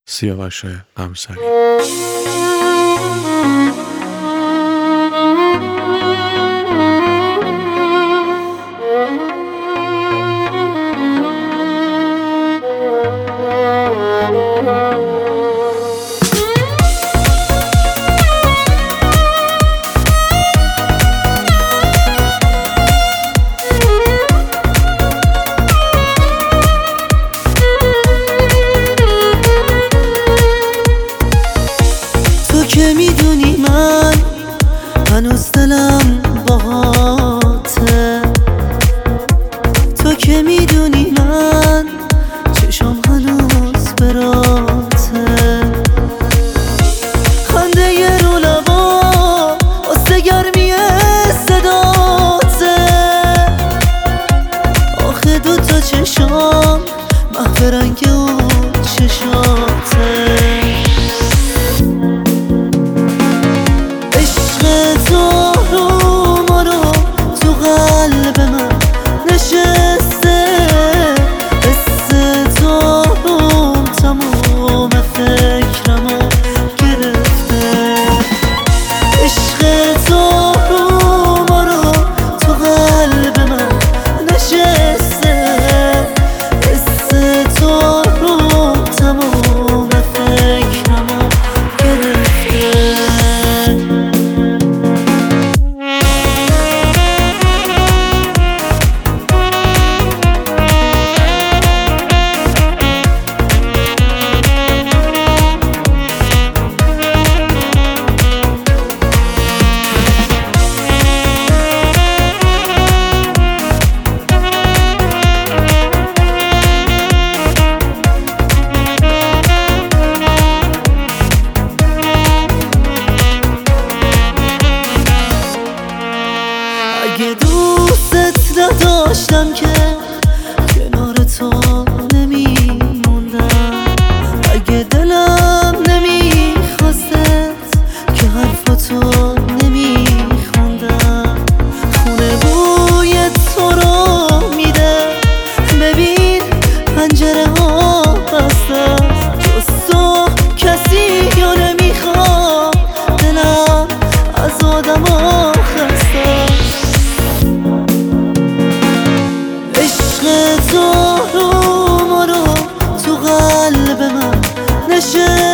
سیاوش قمصری. که میدونی من هنوز دلم باهاته، تو که میدونی من چشم هنوز براته، خنده یه رو لبا واسه گرمی صداته، آخه دوتا چشم محو رنگ اون چشاته. اگه دوستت نداشتم که کنار تو نمیموندم، اگه دلم نمیخواستت که حرفاتو نمیخوندم، خونه بوی تو رو میده، ببین پنجره ها بسته، جز تو کسی یا نمیخوام، دلم از آدم ها خسته. عشق تو رو تو قلب من نشسته،